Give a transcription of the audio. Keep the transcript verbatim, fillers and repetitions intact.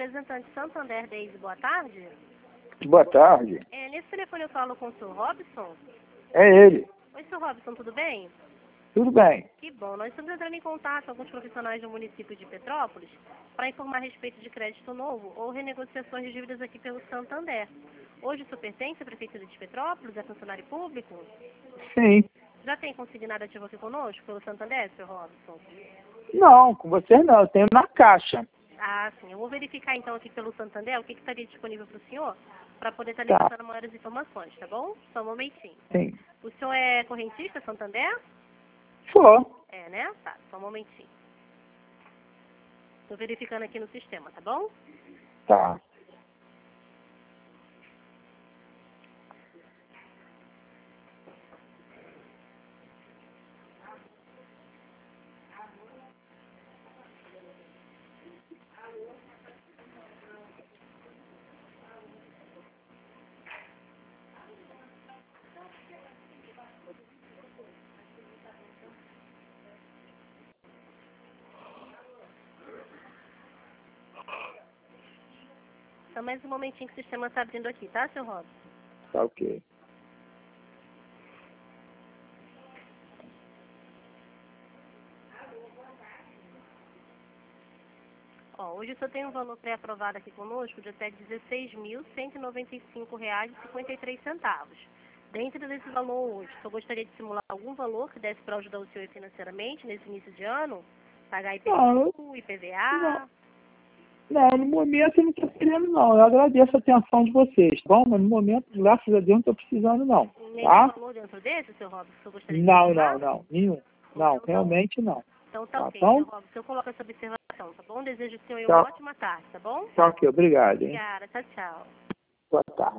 representante Santander Daisy, boa tarde. Boa tarde. É, nesse telefone eu falo com o senhor Robson. É ele. Oi, senhor Robson, tudo bem? Tudo bem. Que bom. Nós estamos entrando em contato com alguns profissionais do município de Petrópolis para informar a respeito de crédito novo ou renegociações de dívidas aqui pelo Santander. Hoje o senhor pertence à Prefeitura de Petrópolis, é funcionário público? Sim. Já tem consignado ativo aqui conosco pelo Santander, senhor Robson? Não, com você não. Eu tenho na Caixa. Ah, sim. Eu vou verificar então aqui pelo Santander o que, que estaria disponível para o senhor para poder estar Tá. negociando maiores informações, tá bom? Só um momentinho. Sim. O senhor é correntista, Santander? Sou. É, né? Tá, só um momentinho. Estou verificando aqui no sistema, tá bom? Tá. Só mais um momentinho que o sistema está abrindo aqui, tá, seu Robson? Tá ok. Ó, hoje o senhor tem um valor pré-aprovado aqui conosco de até dezesseis mil cento e noventa e cinco reais e cinquenta e três centavos. Dentro desse valor hoje, o senhor gostaria de simular algum valor que desse para ajudar o senhor financeiramente nesse início de ano? Pagar Não, IPTU, IPVA? não, no momento eu não estou querendo não. Eu agradeço a atenção de vocês, tá bom? Mas no momento, graças a Deus, não estou precisando não. Nenhum Tá? valor dentro desse, seu Robson, que o senhor gostaria de Não, simular? não, não. Nenhum. Não, Então, realmente não. então tá Tá ok, bom? seu Robson. Eu coloco essa observação, tá bom? Desejo ao senhor Tá, uma ótima tarde, tá bom? tá ok. Obrigado, hein? Obrigada, tchau, tchau. Boa tarde.